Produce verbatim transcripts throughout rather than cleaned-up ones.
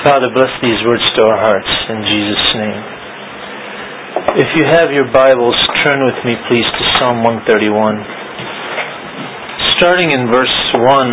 Father, bless these words to our hearts in Jesus' name. If you have your Bibles, turn with me please to Psalm one thirty-one. Starting in verse one,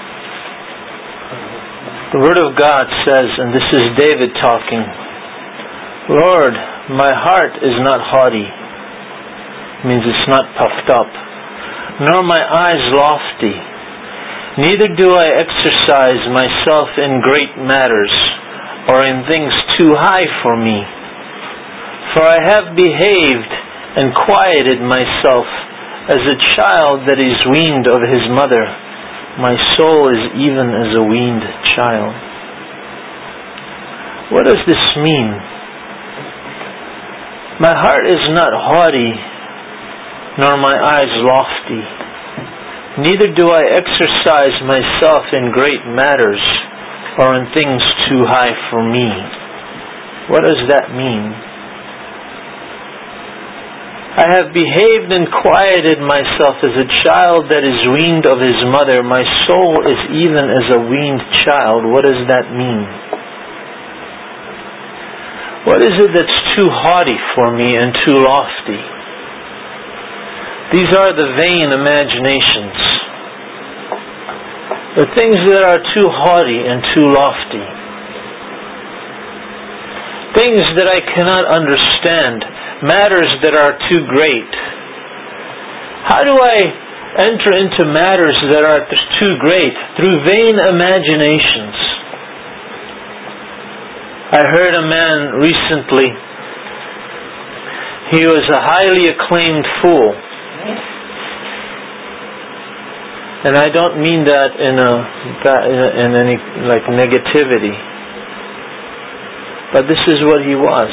the Word of God says, and this is David talking, Lord, my heart is not haughty, means it's not puffed up, nor my eyes lofty, neither do I exercise myself in great matters, or in things too high for me. For I have behaved and quieted myself as a child that is weaned of his mother. My soul is even as a weaned child. What does this mean? My heart is not haughty, nor my eyes lofty. Neither do I exercise myself in great matters, or in things too high for me. What does that mean? I have behaved and quieted myself as a child that is weaned of his mother. My soul is even as a weaned child. What does that mean? What is it that's too haughty for me and too lofty? These are the vain imaginations. The things that are too haughty and too lofty. Things that I cannot understand. Matters that are too great. How do I enter into matters that are too great? Through vain imaginations. I heard a man recently. He was a highly acclaimed fool. And I don't mean that in a in any like negativity. But this is what he was.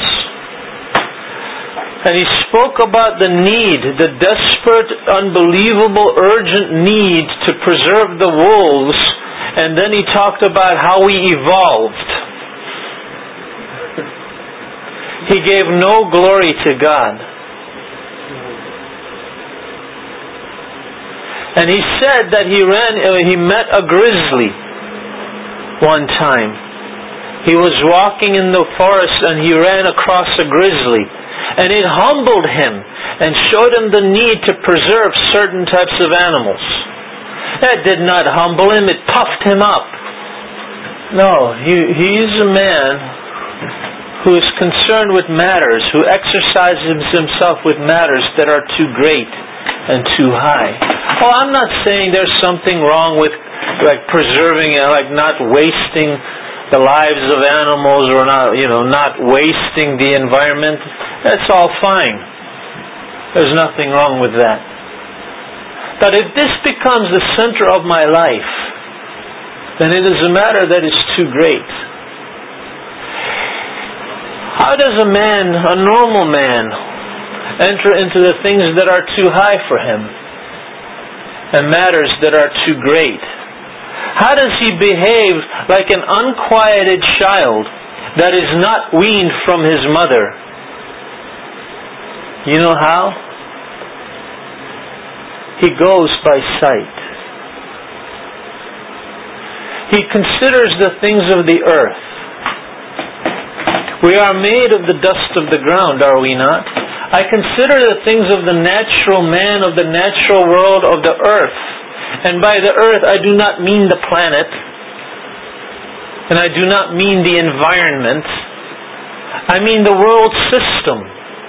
And he spoke about the need, the desperate, unbelievable, urgent need to preserve the wolves. And then he talked about how we evolved. He gave no glory to God. And he said that he ran, he met a grizzly one time. He was walking in the forest and he ran across a grizzly. And it humbled him and showed him the need to preserve certain types of animals. That did not humble him, it puffed him up. No, he, he's a man who is concerned with matters, who exercises himself with matters that are too great and too high. Oh, I'm not saying there's something wrong with like preserving, like not wasting the lives of animals, or not, you know, not wasting the environment. That's all fine. There's nothing wrong with that. But if this becomes the center of my life, then it is a matter that is too great. How does a man, a normal man, enter into the things that are too high for him and matters that are too great? How does he behave like an unquieted child that is not weaned from his mother? You know how? He goes by sight. He considers the things of the earth. We are made of the dust of the ground, are we not? I consider the things of the natural man, of the natural world, of the earth. And by the earth, I do not mean the planet. And I do not mean the environment. I mean the world system.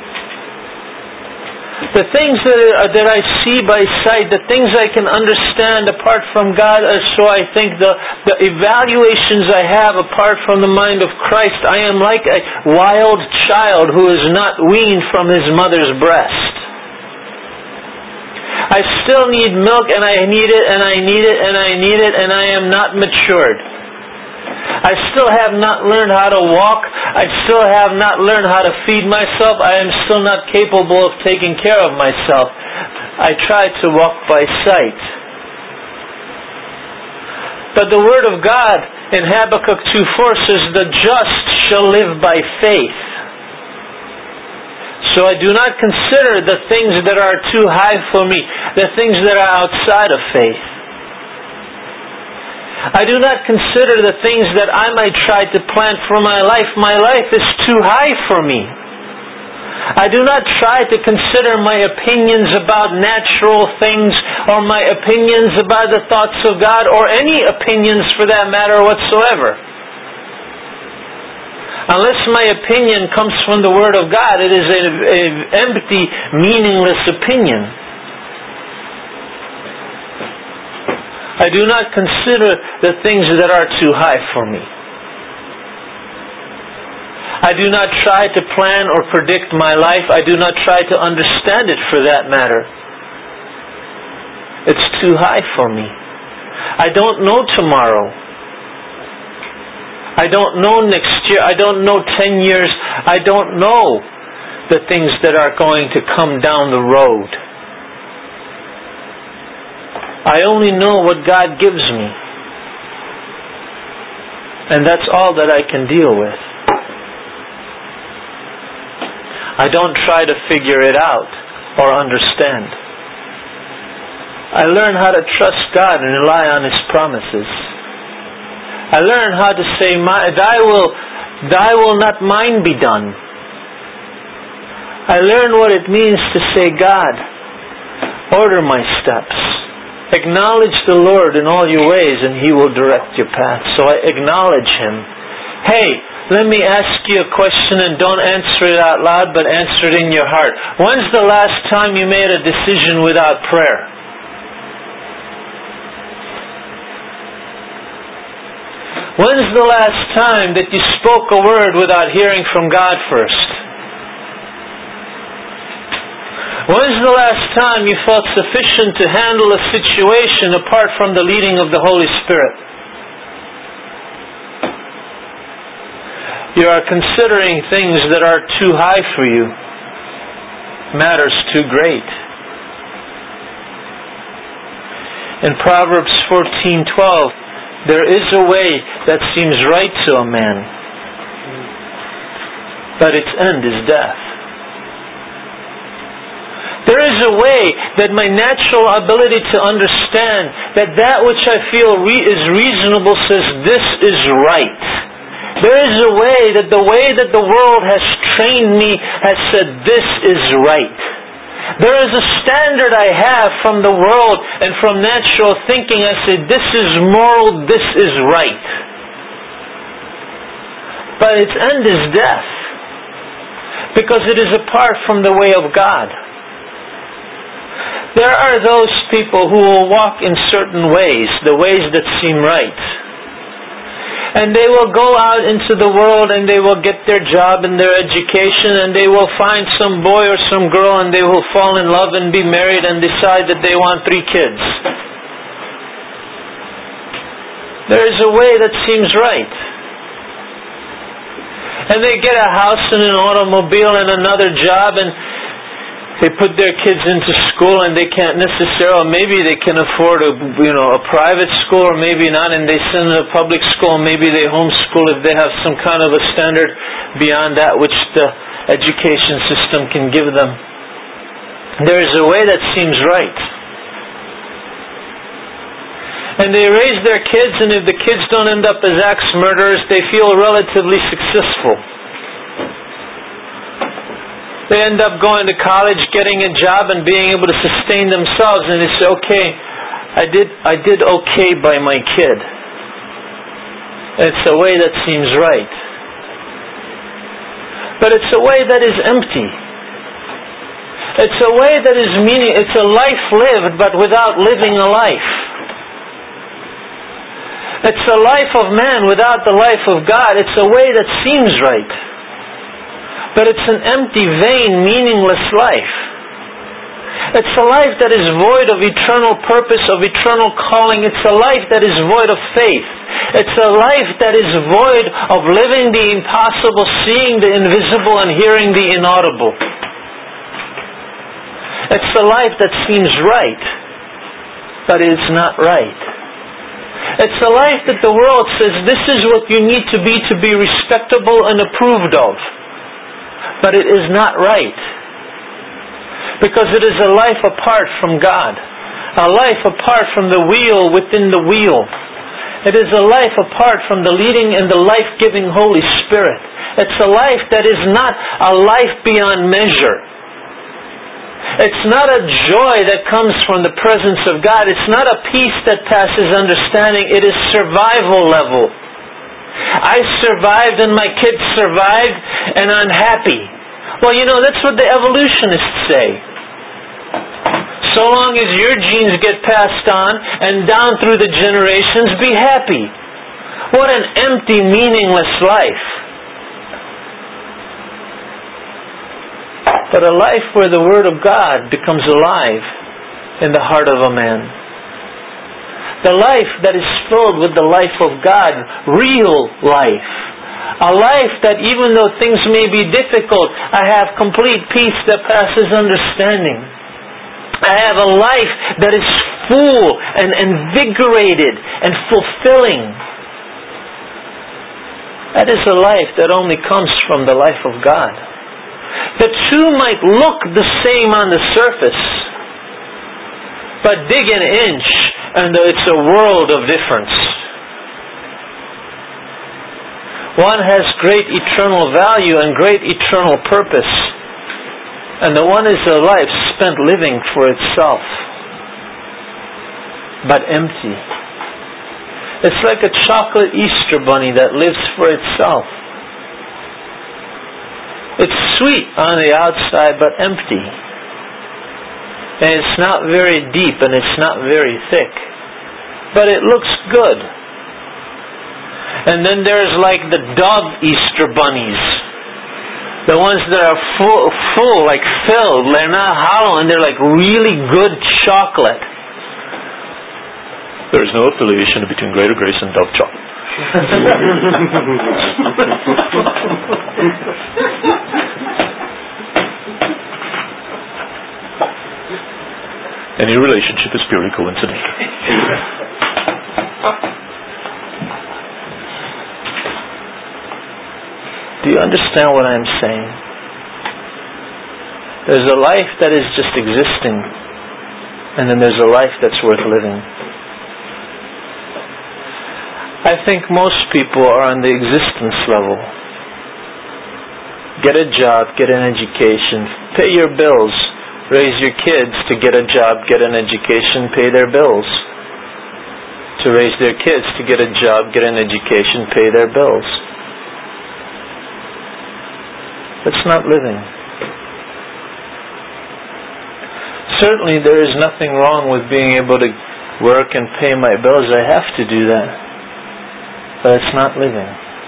The things that, are, that I see by sight, the things I can understand apart from God, are so I think the, the evaluations I have apart from the mind of Christ, I am like a wild child who is not weaned from his mother's breast. I still need milk, and I need it, and I need it, and I need it, and I am not matured. I still have not learned how to walk. I still have not learned how to feed myself. I am still not capable of taking care of myself. I try to walk by sight. But the Word of God in Habakkuk two four says, the just shall live by faith. So I do not consider the things that are too high for me, the things that are outside of faith. I do not consider the things that I might try to plan for my life. My life is too high for me. I do not try to consider my opinions about natural things or my opinions about the thoughts of God or any opinions for that matter whatsoever. Unless my opinion comes from the Word of God, it is an empty, meaningless opinion. I do not consider the things that are too high for me. I do not try to plan or predict my life. I do not try to understand it for that matter. It's too high for me. I don't know tomorrow. I don't know next year. I don't know ten years. I don't know the things that are going to come down the road. I only know what God gives me. And that's all that I can deal with. I don't try to figure it out or understand. I learn how to trust God and rely on His promises. I learn how to say, Thy will, Thy will not mine be done. I learn what it means to say, God, order my steps. Acknowledge the Lord in all your ways and He will direct your path. So I acknowledge Him. Hey, let me ask you a question, and don't answer it out loud, but answer it in your heart. When's the last time you made a decision without prayer? When's the last time that you spoke a word without hearing from God first? When's the last time you felt sufficient to handle a situation apart from the leading of the Holy Spirit? You are considering things that are too high for you, matters too great. In Proverbs fourteen twelve, there is a way that seems right to a man, but its end is death. There is a way that my natural ability to understand that that which I feel re- is reasonable says this is right. There is a way that the way that the world has trained me has said this is right. There is a standard I have from the world and from natural thinking. I say this is moral, this is right. But its end is death. Because it is apart from the way of God. There are those people who will walk in certain ways, the ways that seem right. And they will go out into the world and they will get their job and their education and they will find some boy or some girl and they will fall in love and be married and decide that they want three kids. There is a way that seems right. And they get a house and an automobile and another job and they put their kids into school and they can't necessarily, maybe they can afford a, you know, a private school or maybe not, and they send them to public school, maybe they homeschool if they have some kind of a standard beyond that which the education system can give them. There is a way that seems right. And they raise their kids, and if the kids don't end up as axe murderers, they feel relatively successful. They end up going to college, getting a job, and being able to sustain themselves. And they say, okay, I did I did okay by my kid. It's a way that seems right. But it's a way that is empty. It's a way that is meaning. It's a life lived, but without living a life. It's a life of man without the life of God. It's a way that seems right. But it's an empty, vain, meaningless life. It's a life that is void of eternal purpose, of eternal calling. It's a life that is void of faith. It's a life that is void of living the impossible, seeing the invisible, and hearing the inaudible. It's a life that seems right, but it's not right. It's a life that the world says this is what you need to be to be respectable and approved of. But it is not right. Because it is a life apart from God. A life apart from the wheel within the wheel. It is a life apart from the leading and the life-giving Holy Spirit. It's a life that is not a life beyond measure. It's not a joy that comes from the presence of God. It's not a peace that passes understanding. It is survival level. I survived and my kids survived and I'm happy. Well, you know, that's what the evolutionists say. So long as your genes get passed on and down through the generations, be happy. What an empty, meaningless life. But a life where the Word of God becomes alive in the heart of a man. The life that is filled with the life of God, real life. A life that even though things may be difficult, I have complete peace that passes understanding. I have a life that is full and invigorated and fulfilling. That is a life that only comes from the life of God. The two might look the same on the surface, but dig an inch and it's a world of difference. One has great eternal value and great eternal purpose. And the one is a life spent living for itself, but empty. It's like a chocolate Easter bunny that lives for itself. It's sweet on the outside, but empty. And it's not very deep and it's not very thick. But it looks good. And then there's like the dog Easter bunnies. The ones that are full, full, like filled. They're not hollow and they're like really good chocolate. There is no affiliation between Greater Grace and Dove chocolate. Any relationship is purely coincidental. Do you understand what I'm saying? There's a life that is just existing, and then there's a life that's worth living. I think most people are on the existence level. Get a job, get an education, pay your bills, raise your kids to get a job, get an education, pay their bills. To raise their kids to get a job, get an education, pay their bills. That's not living. Certainly there is nothing wrong with being able to work and pay my bills. I have to do that. But it's not living.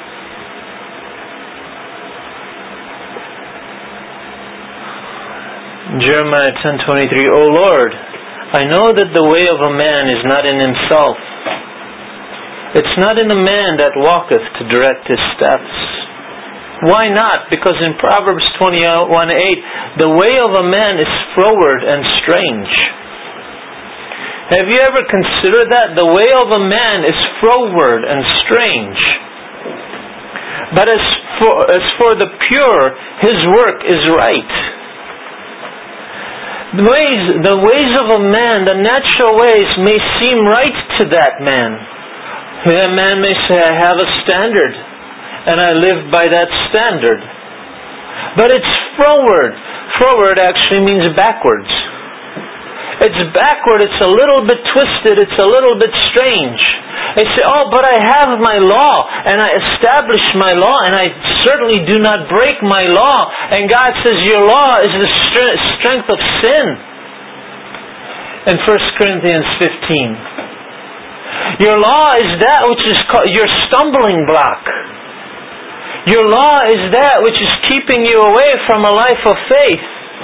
Jeremiah ten twenty-three, O Lord, I know that the way of a man is not in himself. It's not in the man that walketh to direct his steps. Why not? Because in Proverbs twenty-one eight, the way of a man is froward and strange. Have you ever considered that? The way of a man is froward and strange. But as for, as for the pure, his work is right. The ways, the ways of a man, the natural ways, may seem right to that man. That man may say, I have a standard, and I live by that standard. But it's froward. Froward actually means backwards. It's backward, it's a little bit twisted, it's a little bit strange. They say, oh, but I have my law, and I establish my law, and I certainly do not break my law. And God says, your law is the strength of sin. In First Corinthians fifteen. Your law is that which is called your stumbling block. Your law is that which is keeping you away from a life of faith.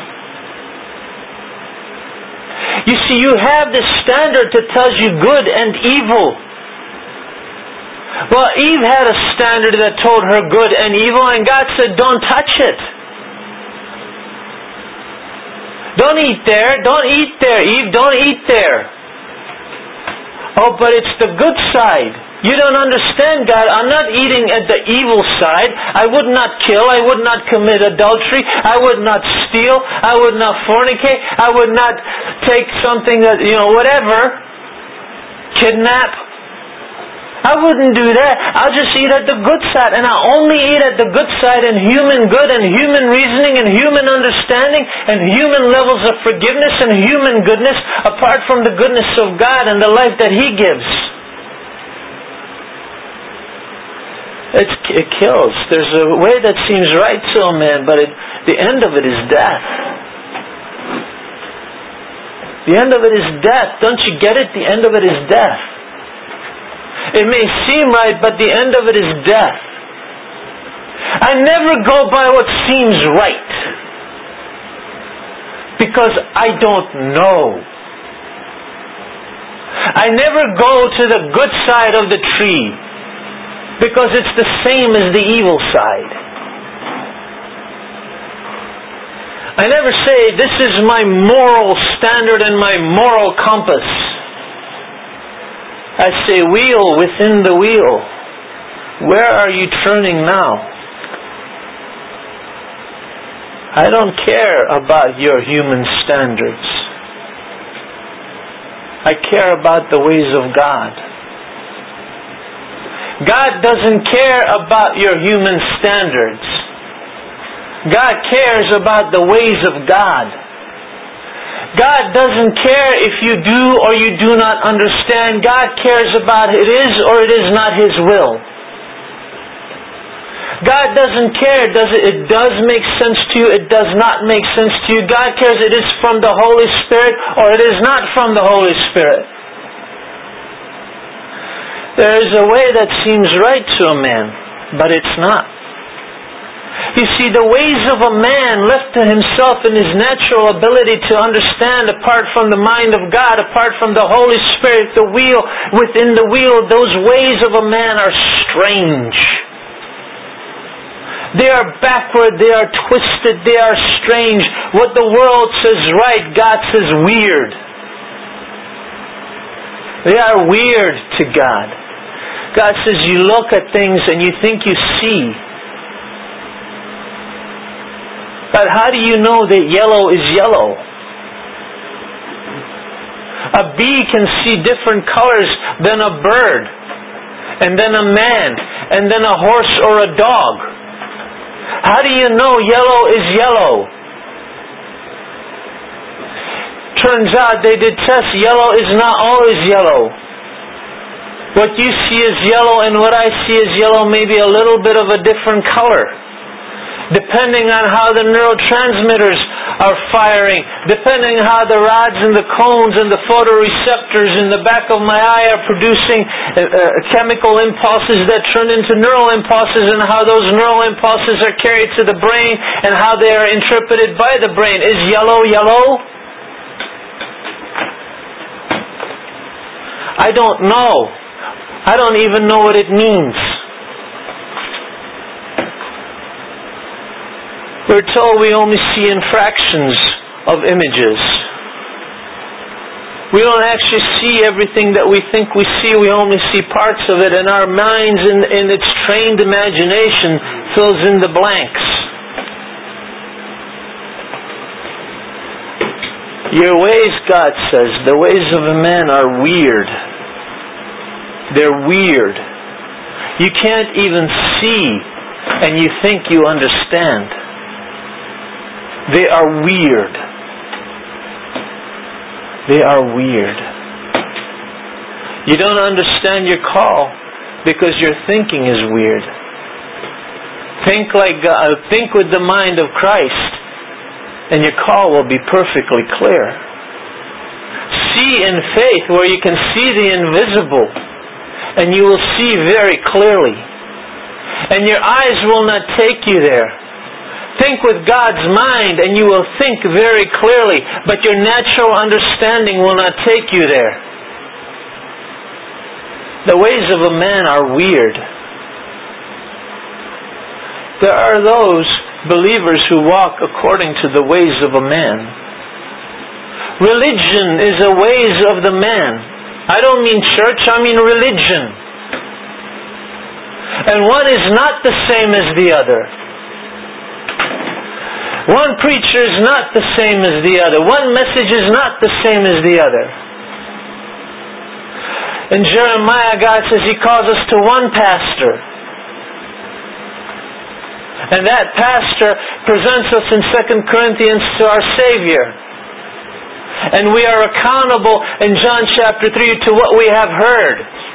You see, you have this standard that tells you good and evil. Well, Eve had a standard that told her good and evil, and God said, don't touch it. Don't eat there. Don't eat there, Eve. Don't eat there. Oh, but it's the good side. You don't understand, God. I'm not eating at the evil side. I would not kill. I would not commit adultery. I would not steal. I would not fornicate. I would not take something that, you know, whatever. Kidnap. I wouldn't do that. I'll just eat at the good side. And I'll only eat at the good side in human good and human reasoning and human understanding and human levels of forgiveness and human goodness, apart from the goodness of God and the life that He gives. It's, it kills. There's a way that seems right to a man, but it, the end of it is death. The end of it is death. Don't you get it? The end of it is death. It may seem right, but the end of it is death. I never go by what seems right, because I don't know. I never go to the good side of the tree, because it's the same as the evil side. I never say, this is my moral standard and my moral compass. I say, wheel within the wheel. Where are you turning now? I don't care about your human standards. I care about the ways of God. God doesn't care about your human standards. God cares about the ways of God. God doesn't care if you do or you do not understand. God cares about it is or it is not His will. God doesn't care. Does it, it does make sense to you. It does not make sense to you. God cares it is from the Holy Spirit or it is not from the Holy Spirit. There is a way that seems right to a man, but it's not. You see, the ways of a man left to himself in his natural ability to understand apart from the mind of God, apart from the Holy Spirit, the wheel within the wheel, those ways of a man are strange. They are backward, they are twisted, they are strange. What the world says right, God says weird. They are weird to God. God says you look at things and you think you see. But how do you know that yellow is yellow? A bee can see different colors than a bird, and then a man, and then a horse or a dog. How do you know yellow is yellow? Turns out they did tests. Yellow is not always yellow. What you see is yellow and what I see is yellow may be a little bit of a different color. Depending on how the neurotransmitters are firing, depending how the rods and the cones and the photoreceptors in the back of my eye are producing uh, uh, chemical impulses that turn into neural impulses, and how those neural impulses are carried to the brain and how they are interpreted by the brain. Is yellow yellow? I don't know. I don't even know what it means. We're told we only see in fractions of images. We don't actually see everything that we think we see. We only see parts of it, and our minds in, in its trained imagination fills in the blanks. Your ways, God says, the ways of a man are weird. They're weird. You can't even see, and you think you understand. They are weird. They are weird. You don't understand your call because your thinking is weird. Think like God. Think with the mind of Christ, and your call will be perfectly clear. See in faith where you can see the invisible, and you will see very clearly. And your eyes will not take you there. Think with God's mind and you will think very clearly, but your natural understanding will not take you there. The ways of a man are weird. There are those believers who walk according to the ways of a man. Religion is the ways of the man. I don't mean church, I mean religion. And one is not the same as the other. One preacher is not the same as the other. One message is not the same as the other. In Jeremiah, God says He calls us to one pastor. And that pastor presents us in Second Corinthians to our Savior. And we are accountable in John chapter three to what we have heard.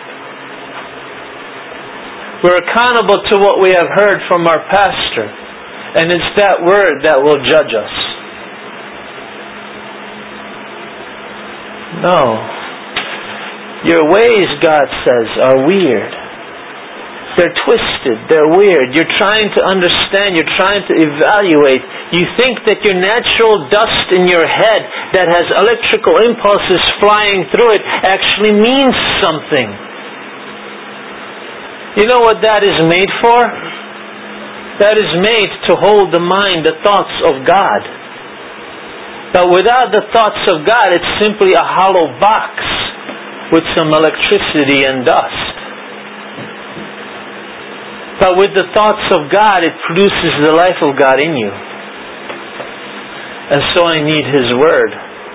We're accountable to what we have heard from our pastor. And it's that word that will judge us. No. Your ways, God says, are weird. They're twisted. They're weird. You're trying to understand. You're trying to evaluate. You think that your natural dust in your head that has electrical impulses flying through it actually means something. You know what that is made for? That is made to hold the mind, the thoughts of God. But without the thoughts of God, it's simply a hollow box with some electricity and dust. But with the thoughts of God, it produces the life of God in you. And so I need His Word.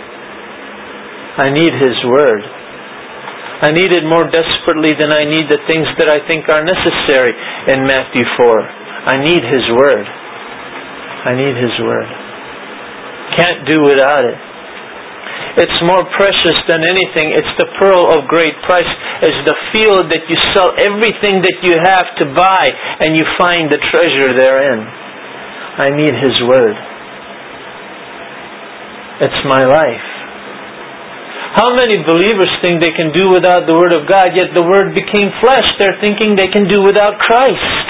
I need His Word. I need it more desperately than I need the things that I think are necessary in Matthew four. I need His Word. I need His Word. Can't do without it. It's more precious than anything. It's the pearl of great price. It's the field that you sell everything that you have to buy and you find the treasure therein. I need His Word. It's my life. How many believers think they can do without the Word of God, yet the Word became flesh? They're thinking they can do without Christ.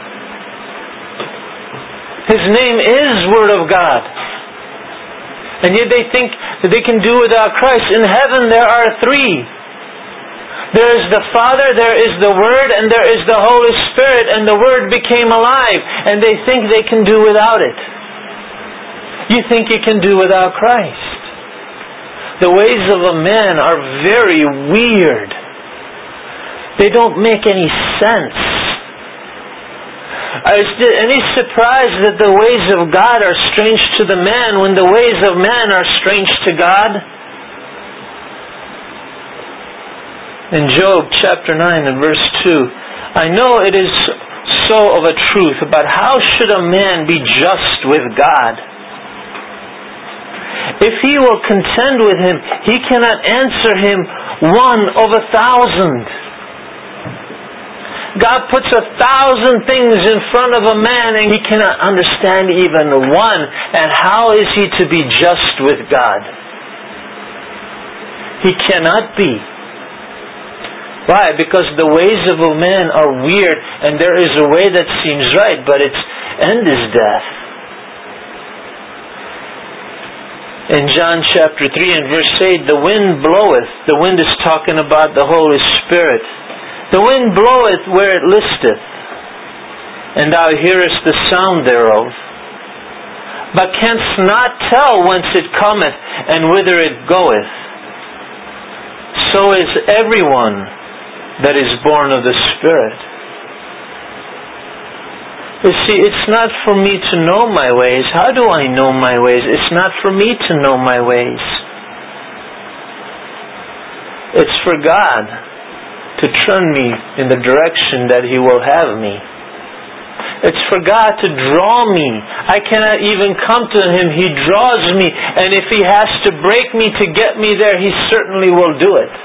His name is Word of God. And yet they think that they can do without Christ. In heaven there are three. There is the Father, there is the Word, and there is the Holy Spirit. And the Word became alive. And they think they can do without it. You think you can do without Christ. The ways of a man are very weird. They don't make any sense. Is there any surprise that the ways of God are strange to the man when the ways of man are strange to God? In Job chapter nine and verse two, I know it is so of a truth, but how should a man be just with God? If he will contend with Him, he cannot answer him one of a thousand. God puts a thousand things in front of a man and he cannot understand even one. And how is he to be just with God? He cannot be. Why? Because the ways of a man are weird, and there is a way that seems right, but its end is death. In John chapter three and verse eight, the wind bloweth. The wind is talking about the Holy Spirit. The wind bloweth where it listeth, and thou hearest the sound thereof, but canst not tell whence it cometh, and whither it goeth. So is everyone that is born of the Spirit. You see, it's not for me to know my ways. How do I know my ways? It's not for me to know my ways. It's for God to turn me in the direction that He will have me. It's for God to draw me. I cannot even come to Him. He draws me. And if He has to break me to get me there, He certainly will do it.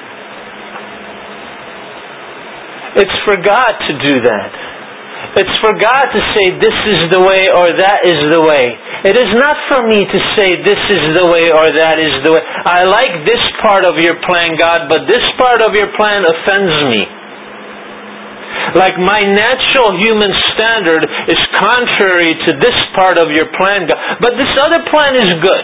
It's for God to do that. It's for God to say this is the way or that is the way. It is not for me to say this is the way or that is the way. I like this part of your plan, God, but this part of your plan offends me. Like my natural human standard is contrary to this part of your plan, God, but this other plan is good.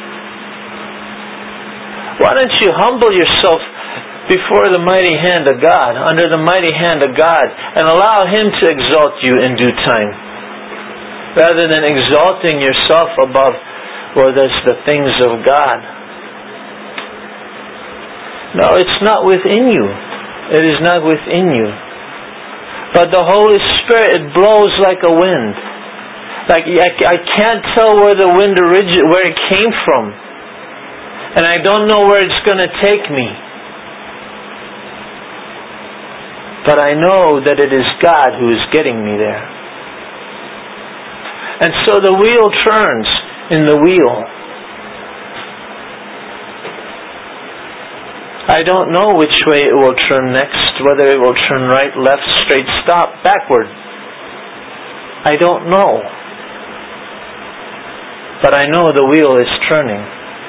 Why don't you humble yourself before the mighty hand of God, under the mighty hand of God, and allow Him to exalt you in due time, rather than exalting yourself above, well, there's the things of God. No, it's not within you. It is not within you. But the Holy Spirit, it blows like a wind. Like I, I can't tell where the wind originated, where it came from, and I don't know where it's going to take me. But I know that it is God who is getting me there. And so the wheel turns in the wheel. I don't know which way it will turn next, whether it will turn right, left, straight, stop, backward. I don't know. But I know the wheel is turning.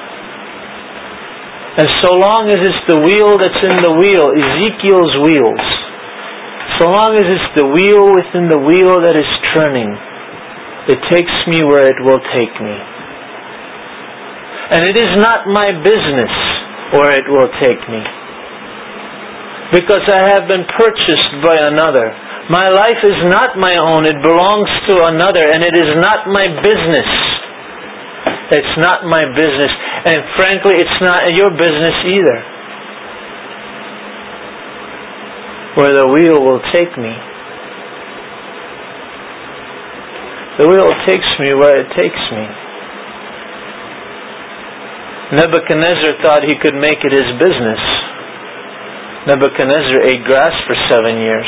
And so long as it's the wheel that's in the wheel, Ezekiel's wheels, so long as it's the wheel within the wheel that is turning, it takes me where it will take me. And it is not my business where it will take me, because I have been purchased by another. My life is not my own, it belongs to another, and it is not my business. It's not my business, and frankly, it's not your business either, where the wheel will take me. The wheel takes me where it takes me. Nebuchadnezzar thought he could make it his business. Nebuchadnezzar ate grass for seven years.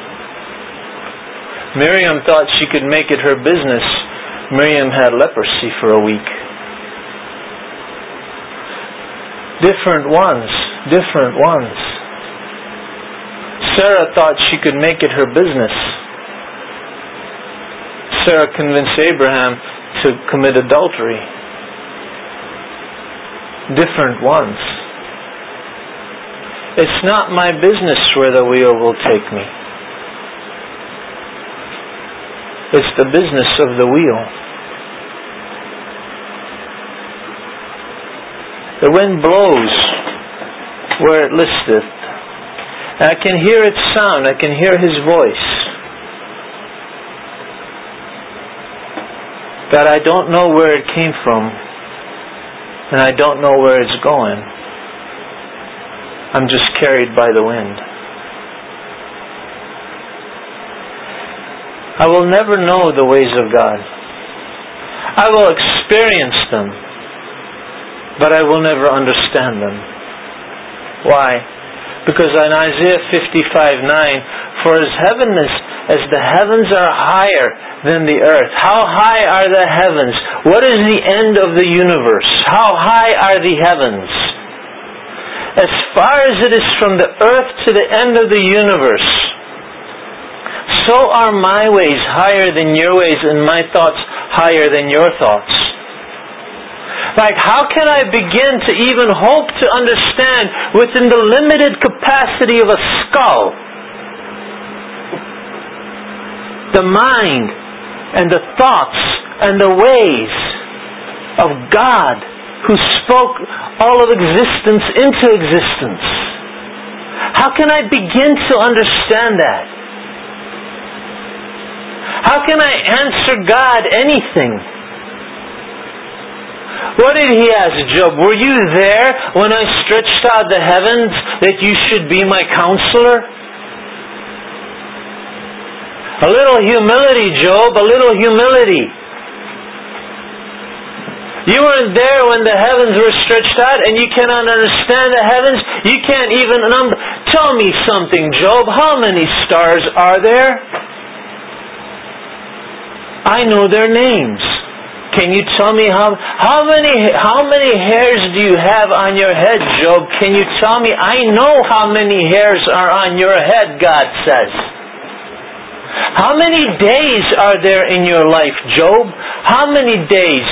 Miriam thought she could make it her business. Miriam had leprosy for a week. Different ones, different ones. Sarah thought she could make it her business. Sarah convinced Abraham to commit adultery. Different ones. It's not my business where the wheel will take me. It's the business of the wheel. The wind blows where it listeth. And I can hear its sound. I can hear His voice. But I don't know where it came from. And I don't know where it's going. I'm just carried by the wind. I will never know the ways of God. I will experience them, but I will never understand them. Why? Because in Isaiah fifty-five nine, for as heaven is, as the heavens are higher than the earth. How high are the heavens? What is the end of the universe? How high are the heavens? As far as it is from the earth to the end of the universe, so are my ways higher than your ways, and my thoughts higher than your thoughts. Like, how can I begin to even hope to understand within the limited capacity of a skull the mind and the thoughts and the ways of God who spoke all of existence into existence? How can I begin to understand that? How can I answer God anything? What did He ask Job? Were you there when I stretched out the heavens that you should be my counselor? A little humility, Job, a little humility. You weren't there when the heavens were stretched out, and you cannot understand the heavens. You can't even number. Tell me something, Job. How many stars are there? I know their names. Can you tell me how how many how many hairs do you have on your head, Job? Can you tell me? I know how many hairs are on your head, God says. How many days are there in your life, Job? How many days?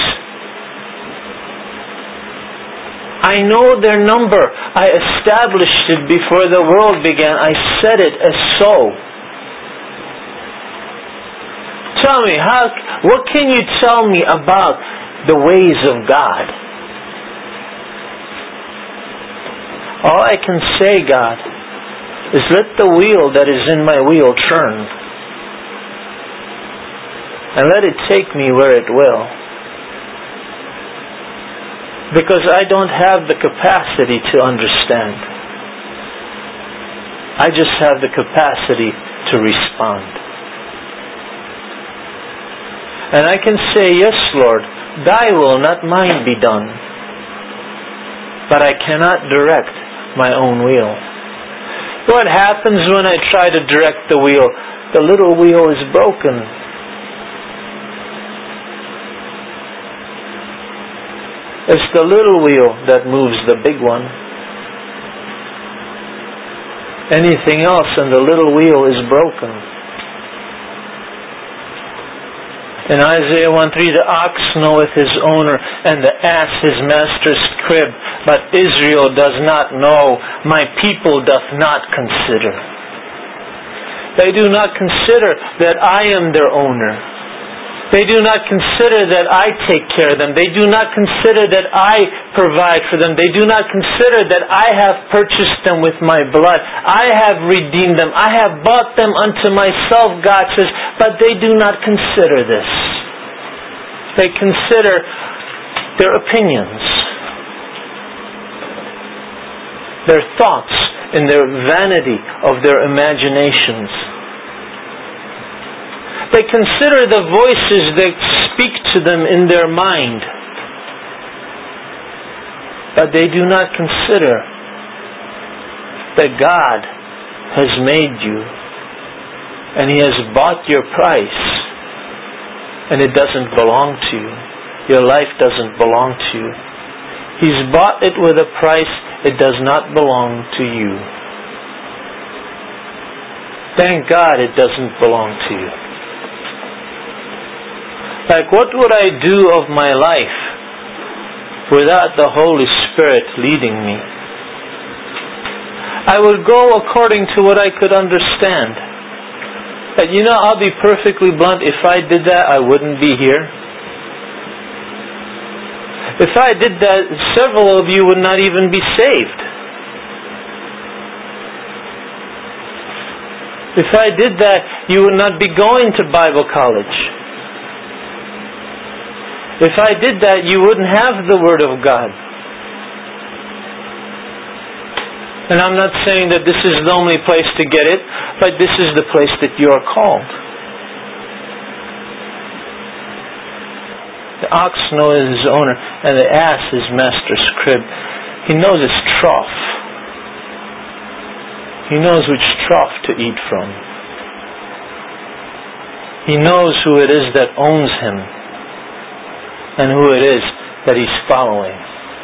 I know their number. I established it before the world began. I said it as so. Tell me, how? What can you tell me about the ways of God? All I can say, God, is let the wheel that is in my wheel turn. And let it take me where it will. Because I don't have the capacity to understand. I just have the capacity to respond. And I can say, yes, Lord, Thy will, not mine, be done. But I cannot direct my own will. What happens when I try to direct the wheel? The little wheel is broken. It's the little wheel that moves the big one. Anything else and the little wheel is broken. In Isaiah one three, the ox knoweth his owner, and the ass his master's crib, but Israel does not know, my people doth not consider. They do not consider that I am their owner. They do not consider that I take care of them. They do not consider that I provide for them. They do not consider that I have purchased them with my blood. I have redeemed them. I have bought them unto myself, God says, but they do not consider this. They consider their opinions, their thoughts, and their vanity of their imaginations. They consider the voices that speak to them in their mind. But they do not consider that God has made you and He has bought your price, and it doesn't belong to you. Your life doesn't belong to you. He's bought it with a price. It does not belong to you. Thank God it doesn't belong to you. Like, what would I do of my life without the Holy Spirit leading me? I would go according to what I could understand. But you know, I'll be perfectly blunt, if I did that, I wouldn't be here. If I did that, several of you would not even be saved. If I did that, you would not be going to Bible college. If I did that, you wouldn't have the Word of God. And I'm not saying that this is the only place to get it, but this is the place that you are called. The ox knows his owner, and the ass his master's crib. He knows his trough. He knows which trough to eat from. He knows who it is that owns him, and who it is that he's following.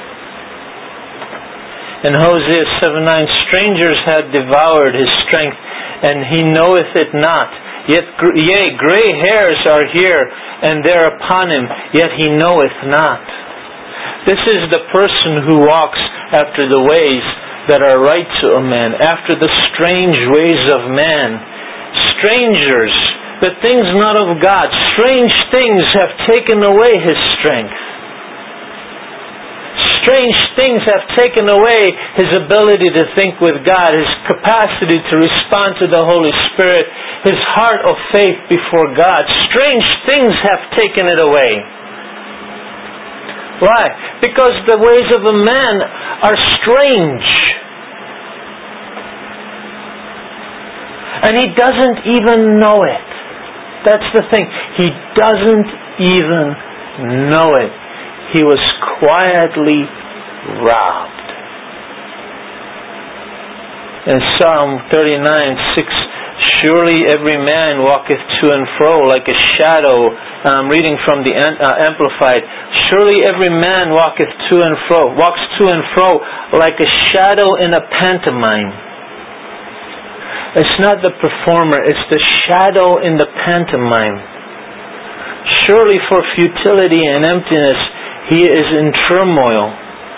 In Hosea seven nine, strangers had devoured his strength, and he knoweth it not. Yet, yea, gray hairs are here, and there upon him, yet he knoweth not. This is the person who walks after the ways that are right to a man, after the strange ways of man. Strangers, the things not of God, strange things have taken away his strength. Strange things have taken away his ability to think with God, his capacity to respond to the Holy Spirit, his heart of faith before God. Strange things have taken it away. Why? Because the ways of a man are strange. And he doesn't even know it. That's the thing. He doesn't even know it. He was quietly robbed. In Psalm thirty-nine six, surely every man walketh to and fro like a shadow. I'm reading from the uh, Amplified. Surely every man walketh to and fro, walks to and fro like a shadow in a pantomime. It's not the performer, it's the shadow in the pantomime. Surely for futility and emptiness he is in turmoil.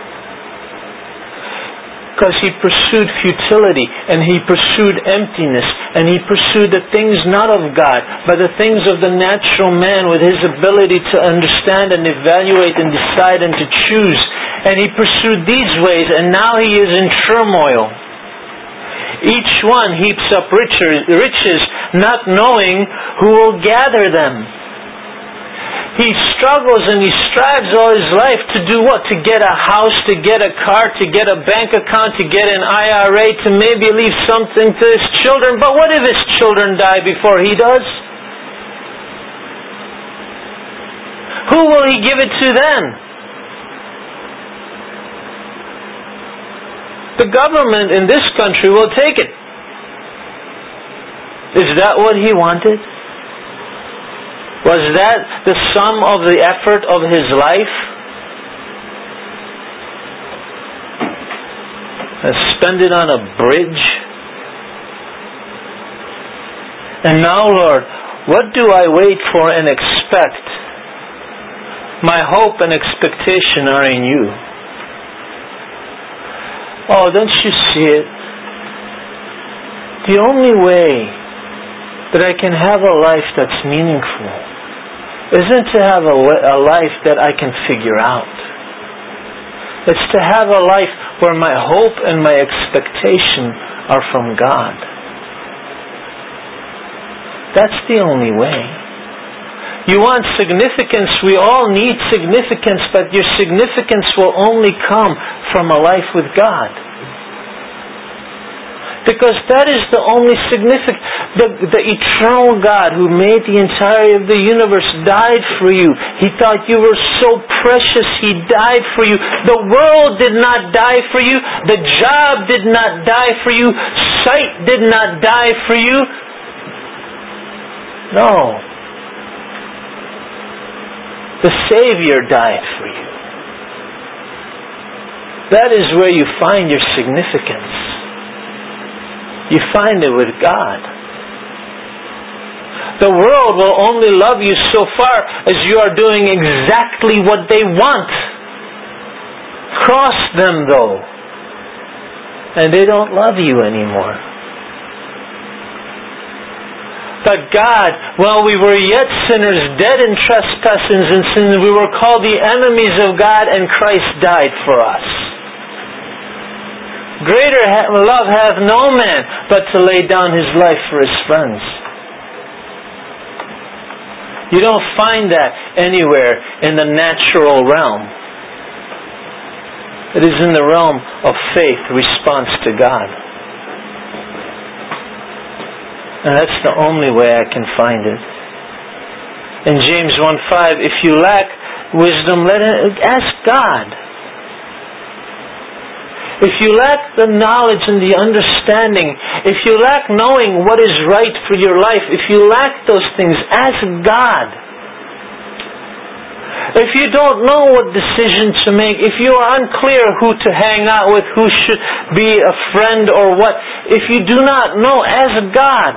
Because he pursued futility, and he pursued emptiness, and he pursued the things not of God, but the things of the natural man with his ability to understand and evaluate and decide and to choose. And he pursued these ways, and now he is in turmoil. Each one heaps up riches, not knowing who will gather them. He struggles and he strives all his life to do what? To get a house, to get a car, to get a bank account, to get an I R A, to maybe leave something to his children. But what if his children die before he does? Who will he give it to then? The government in this country will take it. Is that what He wanted? Was that the sum of the effort of His life? And spend it on a bridge? And now, Lord, what do I wait for and expect? My hope and expectation are in You. Oh, don't you see it? The only way that I can have a life that's meaningful isn't to have a, a life that I can figure out. It's to have a life where my hope and my expectation are from God. That's the only way. You want significance, we all need significance, but your significance will only come from a life with God. Because that is the only significant. The, the eternal God who made the entirety of the universe died for you. He thought you were so precious. He died for you. The world did not die for you. The job did not die for you. Sight did not die for you. No. The Savior died for you. That is where you find your significance. You find it with God. The world will only love you so far as you are doing exactly what they want. Cross them, though, and they don't love you anymore. But God, while we were yet sinners, dead in trespasses and sins, we were called the enemies of God, and Christ died for us. Greater love hath no man but to lay down his life for his friends. You don't find that anywhere in the natural realm. It is in the realm of faith, response to God. And that's the only way I can find it. In James one five, if you lack wisdom, let it, ask God. If you lack the knowledge and the understanding, if you lack knowing what is right for your life, if you lack those things, ask God. If you don't know what decision to make, if you are unclear who to hang out with, who should be a friend or what, if you do not know, ask God.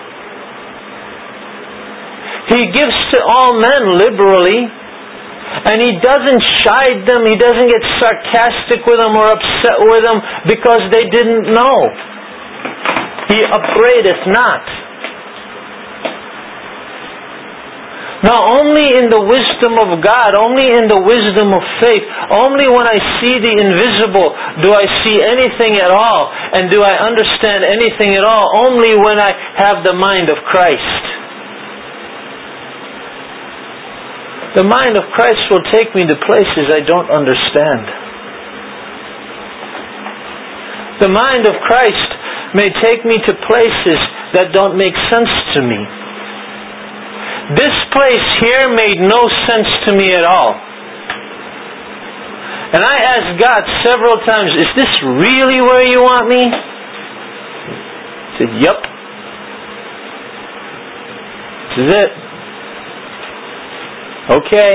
He gives to all men liberally. And He doesn't chide them, He doesn't get sarcastic with them or upset with them because they didn't know. He upbraideth not. Now only in the wisdom of God, only in the wisdom of faith, only when I see the invisible do I see anything at all, and do I understand anything at all, only when I have the mind of Christ. The mind of Christ will take me to places I don't understand. The mind of Christ may take me to places that don't make sense to me. This place here made no sense to me at all. And I asked God several times, is this really where you want me? He said, yep. This is it. Okay.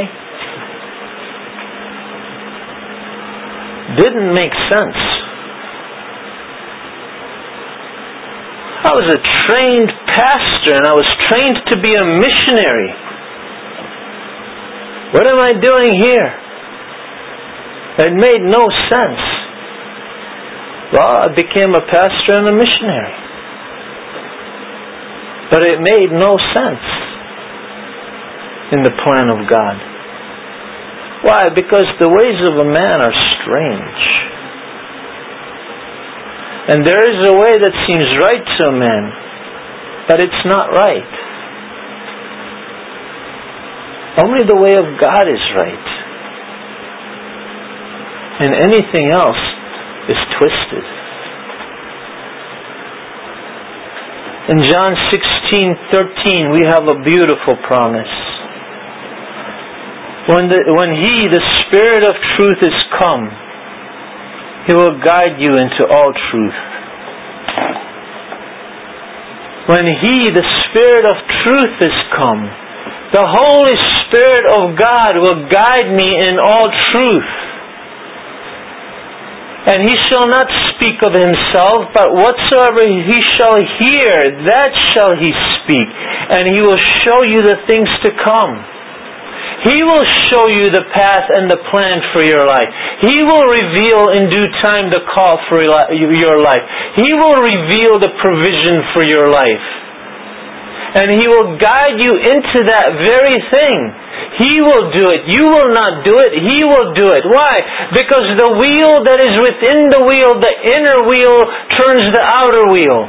Didn't make sense. I was a trained pastor and I was trained to be a missionary. What am I doing here? It made no sense. Well, I became a pastor and a missionary. But it made no sense in the plan of God. Why? Because the ways of a man are strange. And there is a way that seems right to a man, but it's not right. Only the way of God is right. And anything else is twisted. In John sixteen thirteen, we have a beautiful promise. When, the, when He, the Spirit of truth, is come, He will guide you into all truth. when He, the Spirit of truth, is come. The Holy Spirit of God will guide me in all truth. And He shall not speak of Himself, but whatsoever He shall hear, that shall He speak. And He will show you the things to come. He will show you the path and the plan for your life. He will reveal in due time the call for your life. He will reveal the provision for your life. And He will guide you into that very thing. He will do it. You will not do it. He will do it. Why? Because the wheel that is within the wheel, the inner wheel, turns the outer wheel.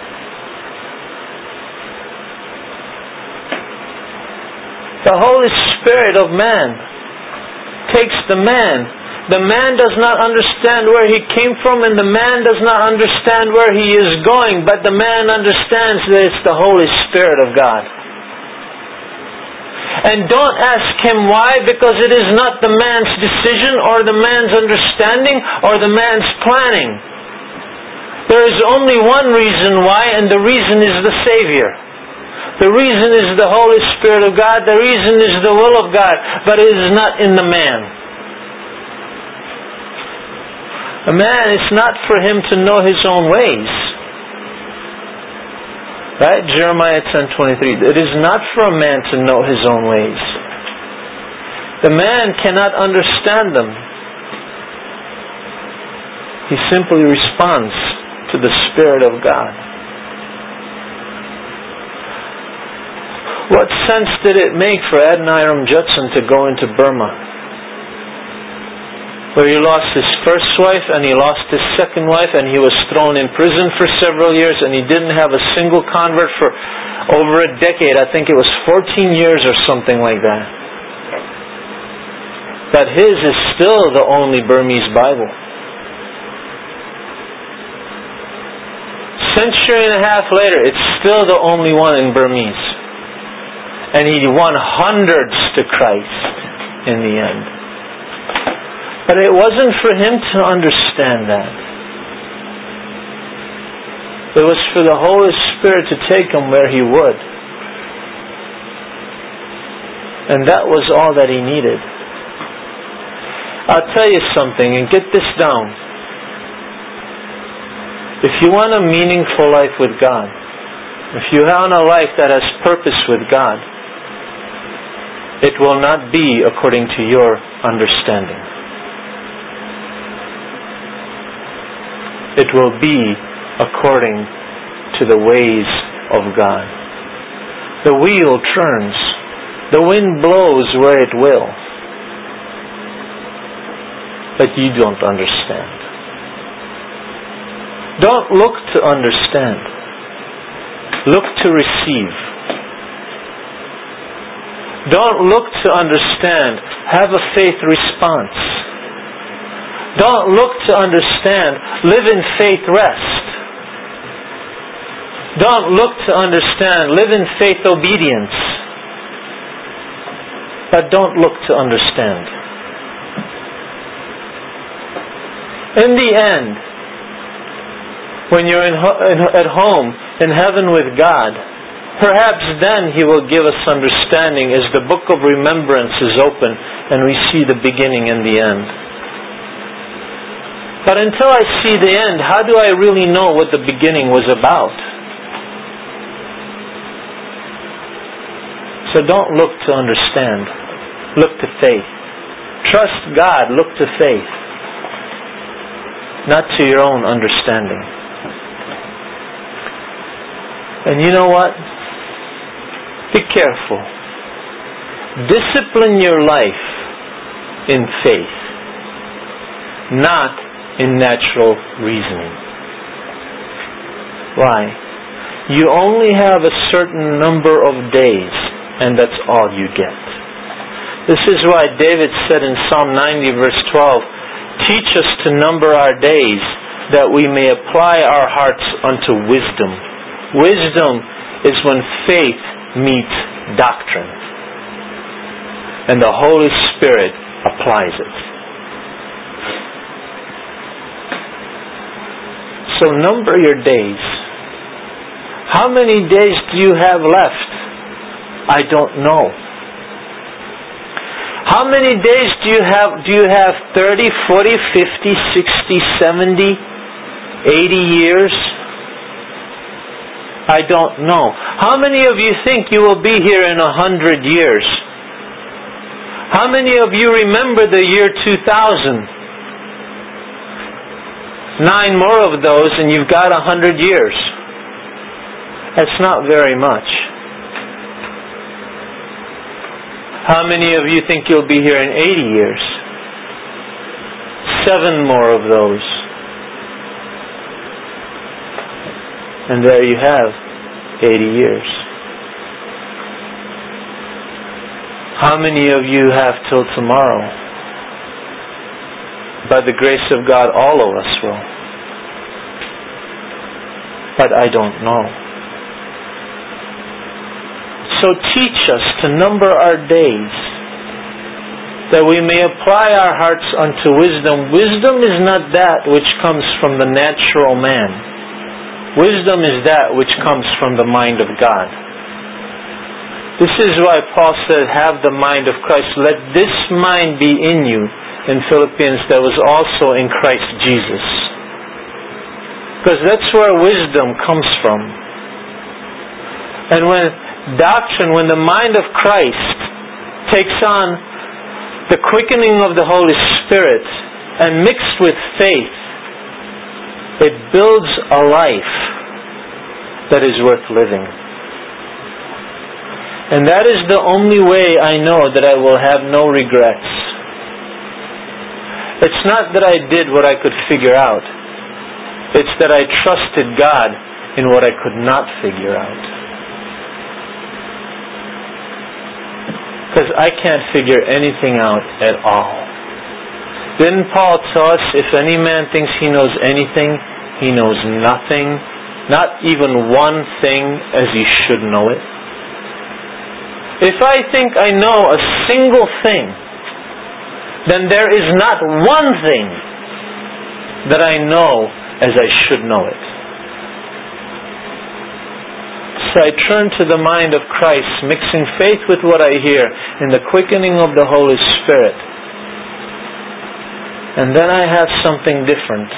The Holy Spirit of man takes the man. The man does not understand where he came from, and the man does not understand where he is going, but the man understands that it's the Holy Spirit of God. And don't ask him why, because it is not the man's decision or the man's understanding or the man's planning. There is only one reason why, and the reason is the Savior. The reason is the Holy Spirit of God. The reason is the will of God, but it is not in the man. A man, it's not for him to know his own ways. Right? Jeremiah ten twenty-three. It is not for a man to know his own ways. The man cannot understand them. He simply responds to the Spirit of God. What sense did it make for Adoniram Judson to go into Burma, where he lost his first wife and he lost his second wife, and he was thrown in prison for several years, and he didn't have a single convert for over a decade? I think it was fourteen years or something like that. But his is still the only Burmese Bible. Century and a half later, it's still the only one in Burmese. And he won hundreds to Christ in the end. But it wasn't for him to understand that. It was for the Holy Spirit to take him where He would. And that was all that he needed. I'll tell you something, and get this down. If you want a meaningful life with God, if you want a life that has purpose with God, it will not be according to your understanding. It will be according to the ways of God. The wheel turns. The wind blows where it will. But you don't understand. Don't look to understand. Look to receive. Don't look to understand. Have a faith response. Don't look to understand. Live in faith rest. Don't look to understand. Live in faith obedience. But don't look to understand. In the end, when you're in ho- in, at home in heaven with God, perhaps then He will give us understanding as the book of remembrance is open and we see the beginning and the end. But until I see the end, how do I really know what the beginning was about? So don't look to understand. Look to faith. Trust God. Look to faith. Not to your own understanding. And you know what? Be careful. Discipline your life in faith, not in natural reasoning. Why? You only have a certain number of days, and that's all you get. This is why David said in Psalm ninety verse twelve, "Teach us to number our days, that we may apply our hearts unto wisdom." Wisdom is when faith meets doctrine, and the Holy Spirit applies it. So number your days. How many days do you have left? I don't know. How many days do you have? Do you have thirty, forty, fifty, sixty, seventy, eighty years? I don't know. How many of you think you will be here in a hundred years? How many of you remember the year two thousand? Nine more of those and you've got a hundred years. That's not very much. How many of you think you'll be here in eighty years? Seven more of those. And there you have eighty years. How many of you have till tomorrow? By the grace of God, all of us will. But I don't know. So teach us to number our days, that we may apply our hearts unto wisdom. Wisdom is not that which comes from the natural man. Wisdom is that which comes from the mind of God. This is why Paul said, have the mind of Christ. Let this mind be in you, in Philippians, that was also in Christ Jesus. Because that's where wisdom comes from. And when doctrine, when the mind of Christ takes on the quickening of the Holy Spirit and mixed with faith, it builds a life that is worth living. And that is the only way I know that I will have no regrets. It's not that I did what I could figure out. It's that I trusted God in what I could not figure out. Because I can't figure anything out at all. Didn't Paul tell us, if any man thinks he knows anything, he knows nothing, not even one thing as he should know it? If I think I know a single thing, then there is not one thing that I know as I should know it. So I turn to the mind of Christ, mixing faith with what I hear in the quickening of the Holy Spirit. And then I have something different.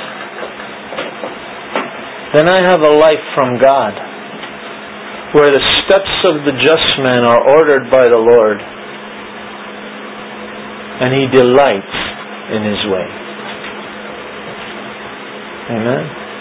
Then I have a life from God, where the steps of the just man are ordered by the Lord, and He delights in His way. Amen.